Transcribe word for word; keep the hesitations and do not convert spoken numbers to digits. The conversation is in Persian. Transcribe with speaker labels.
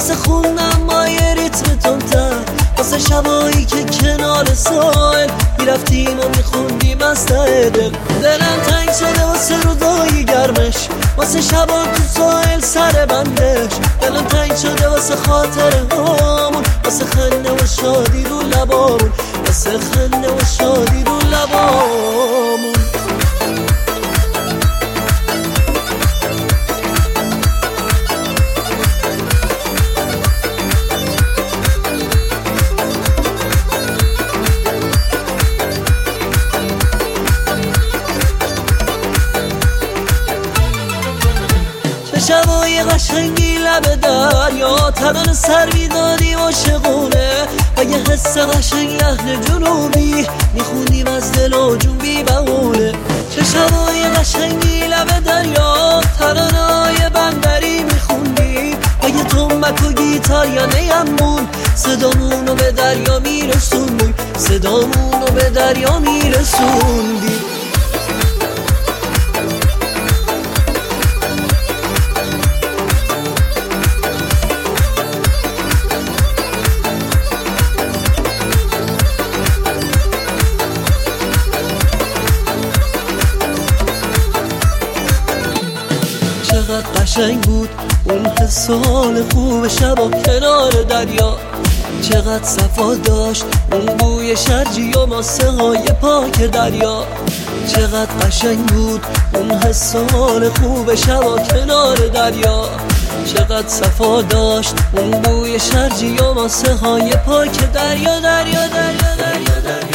Speaker 1: واسه خوندم با یه ریتم تندتر، واسه شبایی که کنار ساحل میرفتیم و میخوندیم از ته دل. دلم تنگ شده واسه روزای گرمش، واسه شبا تو ساحل سر بندش. دلم تنگ شده واسه خاطره هامون، واسه خنده و شادی رو لبامون، واسه خنده و شادی رو لبامون. شبای قشنگی لب دریا، ترانه سر میدادیم عاشقونه و یه حس قشنگ لحن جنوبی میخوندیم از دل و جون بی بهونه. چه شبای قشنگی لب دریا، ترانه های بندری میخوندیم و یه تنبک و گیتار یا نیمون صدامونو به دریا میرسوندیم، صدامونو به دریا میرسوندیم. چقدر قشنگ بود اون حس و حال خوب شبا کنار دریا، چقدر صفا داشت اون بوی شرجی و ماسه های پاک دریا. چقدر قشنگ بود اون حس و حال خوب شبا کنار دریا، چقدر صفا داشت اون بوی شرجی و ماسه های پاک دریا دریا دریا دریا دریا.